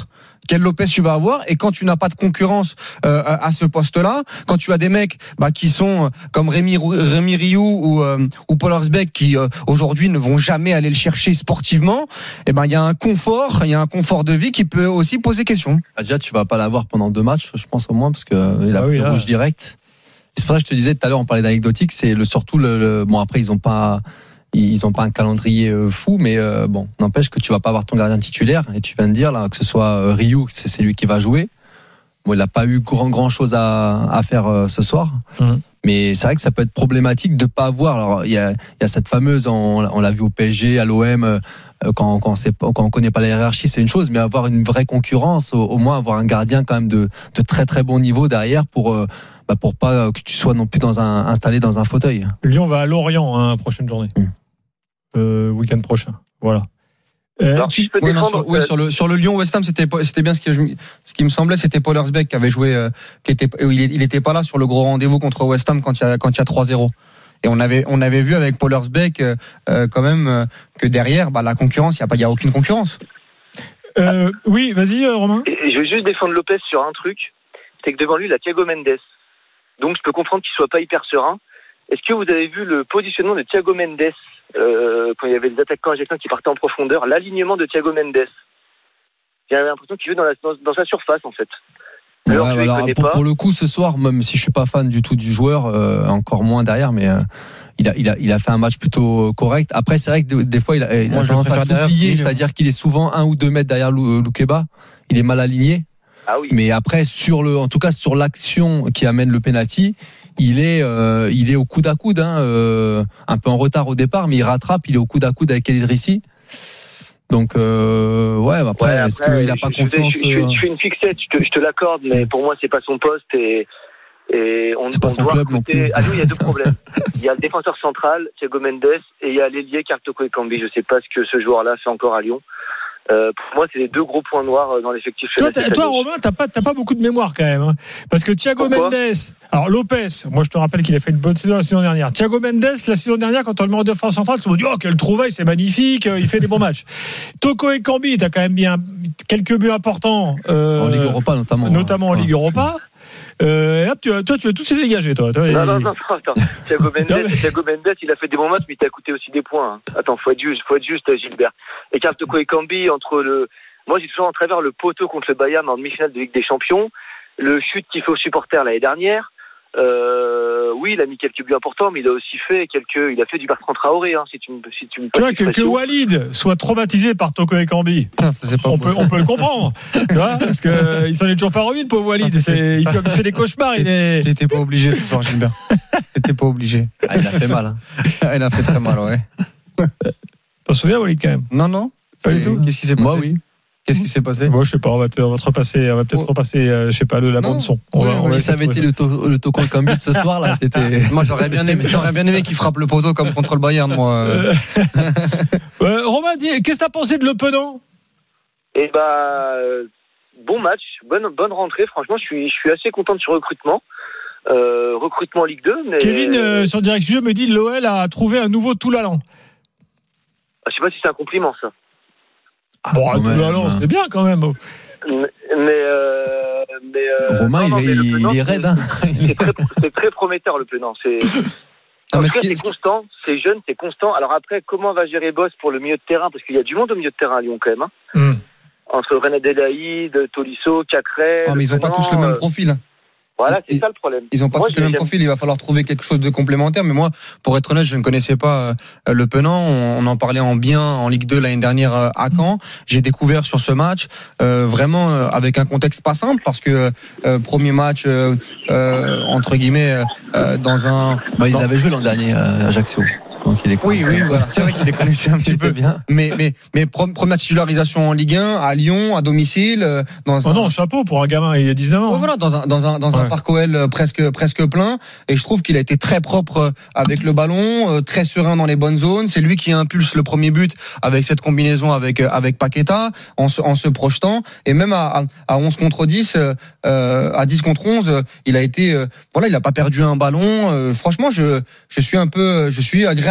quel Lopez tu vas avoir. Et quand tu n'as pas de concurrence euh, à ce poste-là, quand tu as des mecs bah, qui sont comme Rémi, Rémi Rioux ou, euh, ou Paul Hersbeck qui euh, aujourd'hui ne vont jamais aller le chercher sportivement, eh ben il y a un confort, il y a un confort de vie qui peut aussi poser question. Ah, déjà, tu vas pas l'avoir pendant deux matchs, je pense au moins, parce que euh, il a ah oui, le là. rouge direct. C'est pour ça que je te disais tout à l'heure, on parlait d'anecdotique, c'est le surtout le, le bon après ils ont pas ils ont pas un calendrier euh, fou, mais euh, bon, n'empêche que tu vas pas avoir ton gardien titulaire et tu viens de dire là que ce soit euh, Ryu, c'est, c'est lui qui va jouer. Bon, il a pas eu grand grand chose à, à faire euh, ce soir, mmh. mais c'est vrai que ça peut être problématique de pas avoir. Alors il y a il y a cette fameuse, on, on l'a vu au P S G, à l'O M. Euh, Quand, quand, on sait, quand on connaît pas la hiérarchie, c'est une chose, mais avoir une vraie concurrence, au, au moins avoir un gardien quand même de, de très très bon niveau derrière pour, euh, bah pour pas que tu sois non plus dans un, installé dans un fauteuil. Lyon va à Lorient, hein, prochaine journée, mmh. euh, week-end prochain. Voilà. Euh, Alors, tu... oui, non, sur, oui, sur le sur le Lyon West Ham, c'était c'était bien ce qui ce qui me semblait, c'était Paul Hersbeck qui avait joué, euh, qui était il, il était pas là sur le gros rendez-vous contre West Ham quand il y a quand il y a trois zéro. Et on avait on avait vu avec Paul Hersbeck euh, quand même euh, que derrière bah la concurrence, il y a pas il y a aucune concurrence. Euh, oui, vas-y euh, Romain. Et je veux juste défendre Lopez sur un truc, c'est que devant lui il a Thiago Mendes. Donc je peux comprendre qu'il soit pas hyper serein. Est-ce que vous avez vu le positionnement de Thiago Mendes euh, quand il y avait des attaquants argentins qui partaient en profondeur, l'alignement de Thiago Mendes? J'avais l'impression qu'il joue dans, la, dans, dans sa surface en fait. Alors, ouais, alors pour, pour le coup ce soir, même si je suis pas fan du tout du joueur, euh, encore moins derrière, mais euh, il a il a il a fait un match plutôt correct. Après c'est vrai que des, des fois il a, il a tendance à s'oublier, c'est-à-dire qu'il est souvent un ou deux mètres derrière Loukeba, il est mal aligné. Ah oui. Mais après sur le, en tout cas sur l'action qui amène le penalty, il est euh, il est au coude à coude, hein, euh, un peu en retard au départ, mais il rattrape, il est au coude à coude avec El Idrissi. Donc euh, ouais, après, ouais, après est-ce qu'il n'a pas je, confiance je, je, je, je fais une fixette, je te, je te l'accorde, mais pour moi c'est pas son poste et et on, c'est pas on son doit club non plus. Ah, nous, il y a deux problèmes. Il y a le défenseur central Thiago Mendes et il y a l'ailier Kartoko Ekambi. Je sais pas ce que ce joueur-là fait encore à Lyon. Euh, pour moi, c'est les deux gros points noirs dans l'effectif. Toi, toi Romain, t'as pas, t'as pas beaucoup de mémoire quand même, hein, parce que Thiago Pourquoi Mendes, alors Lopez, moi je te rappelle qu'il a fait une bonne saison la saison dernière. Thiago Mendes, la saison dernière, quand on le met en défense centrale, on dit oh quel trouvaille, c'est magnifique, il fait des bons matchs. Toko Ekambi, t'as quand même bien quelques buts importants euh, en Ligue Europa notamment, notamment hein. en Ligue Europa. Euh, et hop, tu, toi, tu veux tous les dégager, toi. toi non, et... non, non, non, attends. Thiago Mendes, Thiago Mendes, il a fait des bons matchs, mais il t'a coûté aussi des points. Hein. Attends, faut être juste, faut être juste, Gilbert. Et Kartoko Ekambi, entre le, moi, j'ai toujours en travers le poteau contre le Bayern en demi-finale de Ligue des Champions, le chute qu'il fait aux supporters l'année dernière. Euh, oui, il a mis quelques buts importants, mais il a aussi fait quelques, il a fait du Bertrand Traoré, hein, si tu me, si tu me tu vois, que, que Walid soit traumatisé par Toko Ekambi. Non, ça, c'est pas on peut, on peut le comprendre. Tu vois, parce que, euh, il s'en est toujours pas remis, le pauvre Walid. C'est, il fait, il fait des cauchemars, il est. T'étais pas obligé ce soir, Gilbert. T'étais pas obligé. Ah, il a fait mal, hein. Ah, il a fait très mal, ouais. T'en souviens, Walid, quand même? Non, non. Pas du tout. Qu'est-ce qui s'est passé? Moi, oui. Qu'est-ce qui s'est passé? Moi, je sais pas, on va, te, on va te repasser, on va peut-être oh. repasser, euh, je sais pas, le, la bande son. On ouais, va, on si ça avait été le, to, le Toko Ekambi de ce soir, là, t'étais. Moi, j'aurais bien aimé, j'aurais bien aimé qu'il frappe le poteau comme contre le Bayern, moi. Euh... euh, Romain, dis, qu'est-ce que t'as pensé de Le Penant? Eh bah, bon match, bonne, bonne rentrée. Franchement, je suis, je suis assez content de ce recrutement. Euh, recrutement Ligue deux. Mais... Kevin, euh, sur Direct Studio, me dit l'O L a trouvé un nouveau Toulalan. Ah, je sais pas si c'est un compliment, ça. Ah, bon, Toulalan, c'était bien quand même. Mais, mais, euh, mais euh, Romain, non, non, il, il, Penant, il est raide. Hein. C'est, très, c'est très prometteur, le Penant. C'est, en tout cas, c'est constant, c'est jeune, c'est constant. Alors après, comment va gérer Boss pour le milieu de terrain? Parce qu'il y a du monde au milieu de terrain à Lyon quand même. Hein. Mm. Entre René Delaïde, Tolisso, Cacré. Oh, mais ils n'ont pas tous le même profil. Voilà, c'est et, ça le problème. Ils n'ont pas moi, tous le même profil. Il va falloir trouver quelque chose de complémentaire. Mais moi, pour être honnête, je ne connaissais pas euh, le Penant. On, on en parlait en bien en Ligue deux l'année dernière euh, à Caen. J'ai découvert sur ce match euh, vraiment euh, avec un contexte pas simple parce que euh, premier match euh, euh, entre guillemets euh, dans un. Bah, ils dans... avaient joué l'an dernier à Ajaccio. Donc il est oui, oui, voilà. C'est vrai qu'il les connaissait un petit peu bien. Mais, mais, mais première titularisation en Ligue un, à Lyon, à domicile, dans oh un... non, chapeau pour un gamin, il y a dix-neuf ans. Oh, voilà, dans un, dans un, dans ouais. un parc O L presque, presque plein. Et je trouve qu'il a été très propre avec le ballon, très serein dans les bonnes zones. C'est lui qui impulse le premier but avec cette combinaison avec, avec Paqueta, en se, en se projetant. Et même à, à onze contre dix, euh, à dix contre onze, il a été, euh, voilà, il a pas perdu un ballon. Euh, franchement, je, je suis un peu, je suis agréable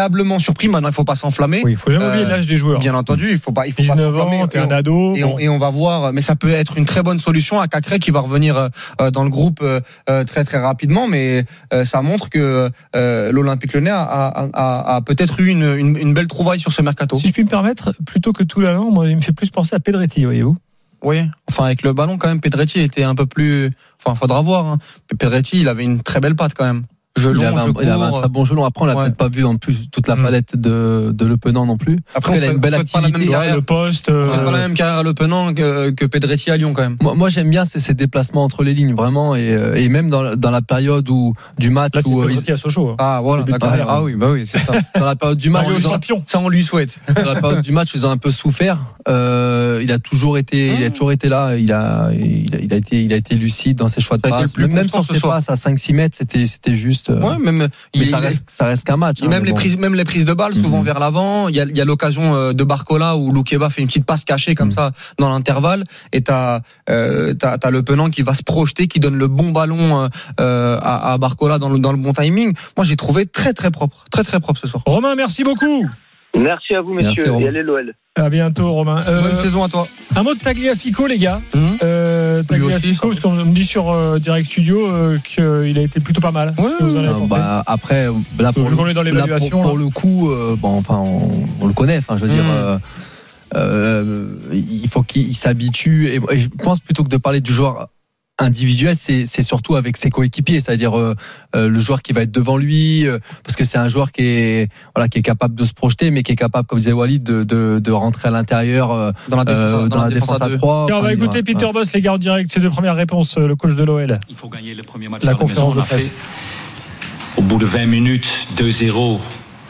agréablement surpris. Maintenant, il faut pas s'enflammer. Oui, il faut jamais oublier Euh, l'âge des joueurs. Bien entendu, il faut pas, il faut pas dix-neuf s'enflammer. ans, t'es Et un on- ado. Et on, bon. et on va voir, mais ça peut être une très bonne solution à Cacré qui va revenir euh, dans le groupe euh, très très rapidement. Mais euh, ça montre que euh, l'Olympique Lyonnais a, a, a, a peut-être eu une, une, une belle trouvaille sur ce mercato. Si je puis me permettre, plutôt que tout l'allant, moi, il me fait plus penser à Pedretti, voyez-vous. Oui, enfin avec le ballon quand même, Pedretti était un peu plus. Enfin, faudra voir. Hein. Pedretti, il avait une très belle patte quand même. Je Il long, avait, un, je il avait un cours. très bon gelon. Après, on l'a Ouais. peut-être pas vu en plus toute la Mm. palette de, de Le Penant non plus. Après, on il a fait- une belle on fait pas la même activité. carrière. Le poste. C'est euh, pas la même carrière à Le Penant que, que Pedretti à Lyon quand même. Moi, moi, j'aime bien ces, ces déplacements entre les lignes vraiment et, euh, et même dans, la- dans la période où du match Là, c'est où euh, Pedretti à Sochaux. hein. Ah voilà, Début de d'accord. carrière. Ah oui, bah oui, c'est ça. ils- dans la période du match, Mario où ils ont- Sapion. Ça on lui souhaite. dans la période du match, ils ont un peu souffert. Euh, il a toujours été, il a toujours été là. Il a, il a, il a été, il a été lucide dans ses choix de Ça a été passe. le plus Même constant sur ce ses soir. passes à cinq six mètres, c'était, c'était juste. euh, Ouais, même mais il, ça il- reste, ça reste qu'un match. hein, même mais les bon. prises, même les prises de balles, souvent Mhm. vers l'avant. Il y a, il y a l'occasion euh, de Barcola où Loukeba fait une petite passe cachée comme Mhm. ça dans l'intervalle, et t'as, euh, t'as, t'as Le Penant qui va se projeter, qui donne le bon ballon euh, euh, à, à Barcola dans le dans le bon timing. Moi, j'ai trouvé très très propre, très très propre ce soir. Romain, merci beaucoup. Merci à vous, messieurs. Merci, Romain. et allez l'O L. À bientôt, Romain. Euh, Bonne saison à toi. un mot de Tagliafico, les gars. Mhm. Euh, Lui aussi, Tagliafico, parce qu'on me dit sur euh, Direct Studio euh, qu'il a été plutôt pas mal. Ouais, Qu'est-ce que vous en avez Euh, pensé bah, après, là pour, Vu le, qu'on est dans là, l'évaluation, pour, pour là. le coup, euh, bon, enfin, on, on le connaît. Enfin, je veux dire, Mm. euh, euh, il faut qu'il s'habitue. Et, et je pense plutôt que de parler du joueur individuel, c'est, c'est surtout avec ses coéquipiers, c'est-à-dire euh, euh, le joueur qui va être devant lui, euh, parce que c'est un joueur qui est, voilà, qui est capable de se projeter, mais qui est capable, comme disait Walid, de, de, de rentrer à l'intérieur euh, Dans la défense, euh, dans la défense à deux. trois. Tiens, on va Enfin, écouter voilà. Peter Bosz, les gars, en direct. Ses deux premières réponses, le coach de l'O L. Il faut gagner le premier match La à la conférence maison. On de a presse. fait, au bout de vingt minutes, deux zéro,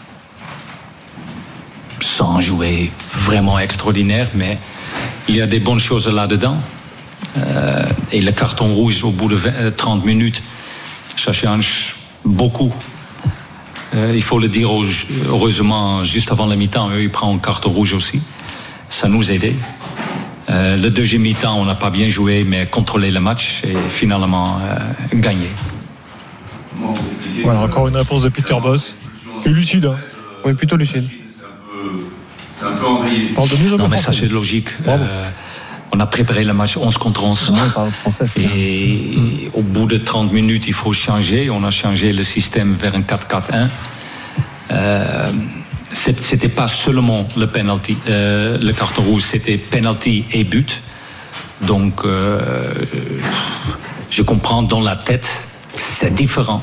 sans jouer vraiment extraordinaire, mais il y a des bonnes choses là-dedans. Euh, et le carton rouge au bout de vingt, euh, trente minutes, ça change beaucoup. Euh, il faut le dire, heureusement, juste avant la mi-temps, eux, ils prennent un carton rouge aussi. Ça nous aidait. Euh, le deuxième mi-temps, on n'a pas bien joué, mais contrôlé le match et finalement euh, gagné. Voilà, encore une réponse de Peter Bosz. Et lucide, hein. Oui, plutôt lucide. C'est un peu enrayé. Il parle de mieux en mieux Non, mais ça, français. c'est logique. Bravo. Euh, on a préparé le match onze contre onze. Ouais, il parle français, c'est bien. Et au bout de trente minutes, il faut changer. On a changé le système vers un quatre quatre un. Euh, c'est- c'était pas seulement le penalty, euh, le carton rouge, c'était penalty et but. Donc, euh, je comprends dans la tête, c'est différent.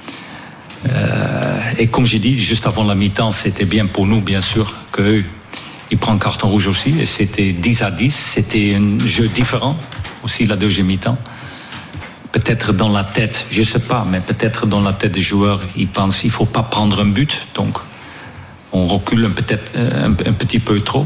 Euh, et comme j'ai dit, juste avant la mi-temps, c'était bien pour nous, bien sûr, qu'eux, ils prennent carton rouge aussi. Et c'était dix à dix, c'était un jeu différent, aussi la deuxième mi-temps. Peut-être dans la tête, je ne sais pas, mais peut-être dans la tête des joueurs, ils pensent qu'il ne faut pas prendre un but. Donc, on recule un, peut-être, un, un petit peu trop.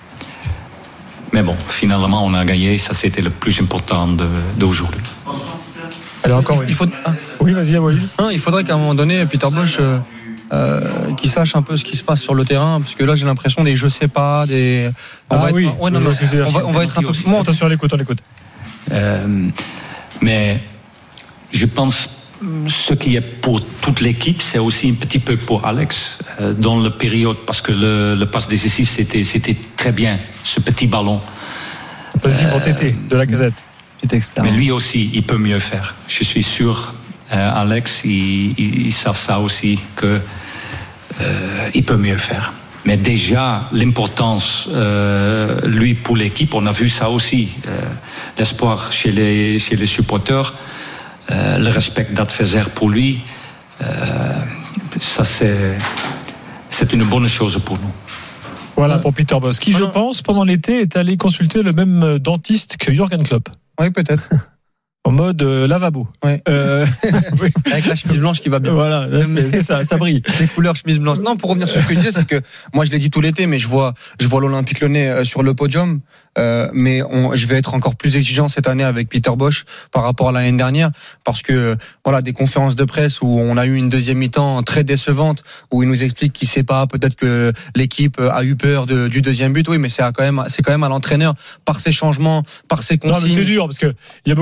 Mais bon, finalement, on a gagné. Ça, c'était le plus important de, d'aujourd'hui. Allez, encore une. Il faut. ah. Oui, vas-y, Walid. Non, il faudrait qu'à un moment donné, Peter Bosz, euh, euh, qu'il sache un peu ce qui se passe sur le terrain, parce que là, j'ai l'impression des je sais pas, des. On Ah va être- oui, ouais, non, je vois non, ce que c'est. on va, on va être un peu Aussi. plus. Attention, on l'écoute, on l'écoute. Euh, mais je pense ce qui est pour toute l'équipe, c'est aussi un petit peu pour Alex euh, dans la période, parce que le, le passe décisif, c'était, c'était très bien, ce petit ballon. Positif en T T de la casette. Petit externe. Mais lui aussi, il peut mieux faire. Je suis sûr, euh, Alex, ils, ils, ils savent ça aussi, que euh, il peut mieux faire. Mais déjà, l'importance, euh, lui, pour l'équipe, on a vu ça aussi. Euh, l'espoir chez les, chez les supporters, euh, le respect d'adversaire pour lui, euh, ça c'est, c'est une bonne chose pour nous. Voilà pour Peter Bosz, qui, je Voilà. pense, pendant l'été, est allé consulter le même dentiste que Jürgen Klopp. Oui, peut-être. En mode euh, lavabo. Ouais. Euh, oui. Avec la chemise blanche qui va bien. Voilà, là, c'est, c'est ça, ça brille. Les couleurs chemise blanche. Non, pour revenir sur ce que je disais, c'est que moi je l'ai dit tout l'été, mais je vois, je vois l'Olympique Lyonnais euh, sur le podium. Euh, mais on, je vais être encore plus exigeant cette année avec Peter Bosz par rapport à l'année dernière, parce que voilà, des conférences de presse où on a eu une deuxième mi-temps très décevante, où il nous explique qu'il sait pas, peut-être que l'équipe a eu peur de, du deuxième but. Oui, mais c'est à quand même, c'est quand même à l'entraîneur par ses changements, par ses Non, mais c'est consignes. dur parce que il y a beaucoup de coachs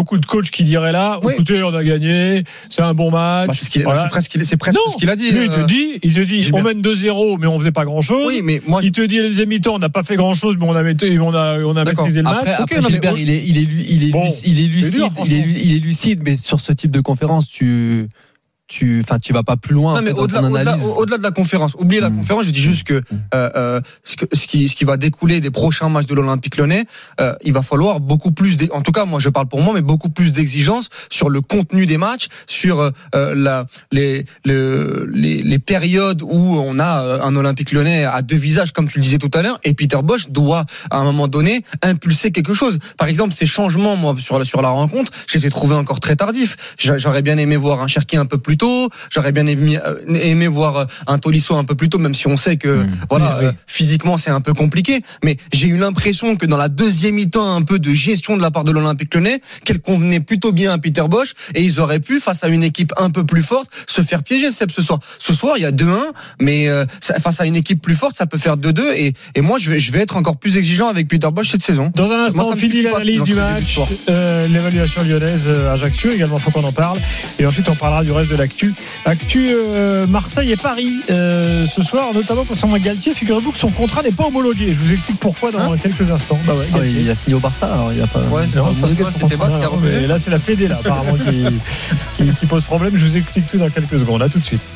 qui dirait là, Oui. écoutez, on a gagné, c'est un bon match. Bah, c'est, ce qu'il, Voilà. c'est presque, c'est presque Non, ce qu'il a dit. lui, il te euh, dit, il te dit, on mène deux zéro, mais on faisait pas grand chose. Oui, mais moi, il te dit, à la deuxième mi-temps, on n'a pas fait grand chose, mais on a, été, on a, on a D'accord. maîtrisé le Après, match. après Ok, non, mais Gilbert, on- il est, il est, il est, Bon, il est c'est lucide, dur, il est, franchement. il est lucide, mais sur ce type de conférence, tu, tu, enfin, tu vas pas plus loin. Non, mais dans au-delà, ton au-delà, analyse. au-delà de la conférence, oubliez la Mm. conférence, je dis juste que, euh, euh, ce que ce qui, ce qui va découler des prochains matchs de l'Olympique Lyonnais, euh, il va falloir beaucoup plus, d'e- en tout cas, moi je parle pour moi, mais beaucoup plus d'exigences sur le contenu des matchs, sur euh, la, les, le, les, les périodes où on a euh, un Olympique Lyonnais à deux visages, comme tu le disais tout à l'heure, et Peter Bosz doit, à un moment donné, impulser quelque chose. Par exemple, ces changements, moi, sur la, sur la rencontre, je les ai trouvés encore très tardifs. J'a- J'aurais bien aimé voir un Cherki un peu plus tôt, j'aurais bien aimé, euh, aimé voir un Tolisso un peu plus tôt, même si on sait que, Mmh. voilà, Oui, oui. euh, physiquement c'est un peu compliqué. Mais j'ai eu l'impression que dans la deuxième mi-temps, un peu de gestion de la part de l'Olympique Lyonnais, qu'elle convenait plutôt bien à Peter Bosz, et ils auraient pu, face à une équipe un peu plus forte, se faire piéger, Seb, ce soir. Ce soir, il y a deux un, mais euh, ça, face à une équipe plus forte, ça peut faire deux deux, et, et moi, je vais, je vais être encore plus exigeant avec Peter Bosz cette saison. Dans un Moi, instant, ça on me finit suffit pas, ce l'analyse qu'ils du ont fait début de match, soir. euh, l'évaluation lyonnaise euh, Ajaccio, également faut qu'on en parle. Et ensuite, on parlera du reste de l'actu. Actu euh, Marseille et Paris euh, ce soir, notamment concernant Galtier. Figurez-vous que son contrat n'est pas homologué. Je vous explique pourquoi dans Hein quelques instants. Bah ouais, Ah, Galtier. il a signé au Barça, alors il a pas. Ouais, c'est Non, pas c'est pas homologué, son c'était contrat, Bas qui a non, refusé. mais là, c'est la Fédé, là, apparemment, qui, qui, qui pose problème. Je vous explique tout dans quelques secondes. À tout de suite.